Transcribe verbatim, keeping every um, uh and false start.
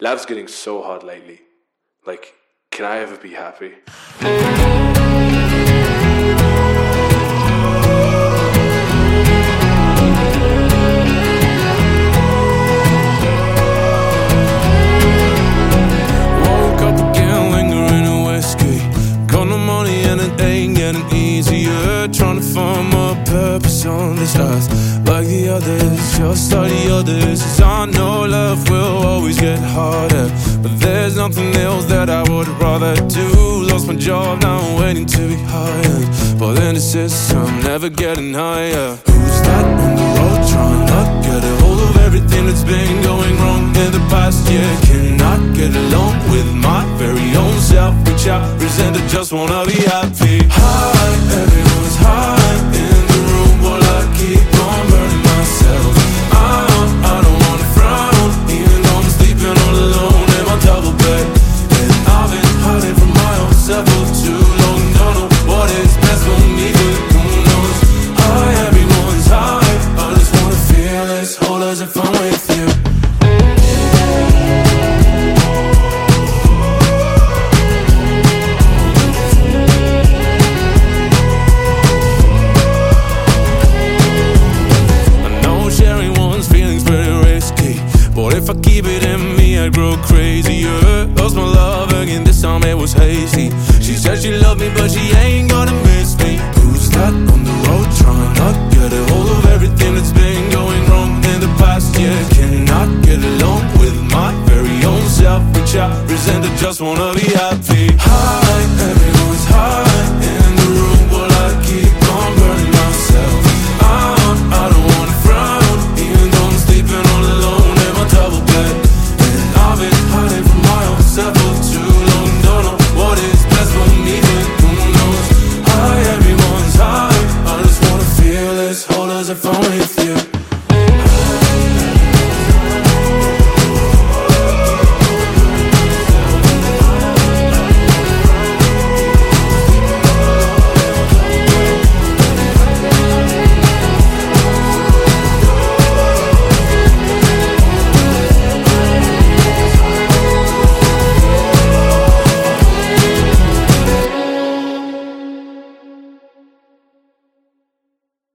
Love's getting so hot lately. Like, can I ever be happy? Woke up again, lingering in whiskey. Got no money and it ain't getting easier. Trying to find my purpose on this earth, like the others, just like the others. 'Cause I know love will always get harder, but there's nothing else that I would rather do. Lost my job, now I'm waiting to be hired, but in the system, never getting higher. Who's that on the road trying to get a hold of everything that's been going wrong in the past year? Cannot get along with my very own self. Reach out, resent it, just wanna be happy. High, everyone's high in the room while I keep on burning myself. I, I don't wanna frown, even though I'm sleeping all alone in my double bed. And I've been hiding from my own self for too long. Don't know what is best for me, but who knows? High, everyone's high. I just wanna feel as whole as if I'm with you. But if I keep it in me, I grow crazier. Lost my love again, this time it was hasty. She said she loved me, but she ain't gonna miss me. Who's that on the road trying to get a hold of everything that's been going wrong in the past year? Cannot get along with my very own self. Reach out, resent it, just wanna be happy. High, everyone's high in the room while I keep on burning myself. I, I don't wanna frown, even though I'm sleeping all alone. Double bed, and I've been hiding from my own self for too long. Don't know what is best for me, but who knows? High, everyone's high. I just wanna feel as whole as if I'm with you.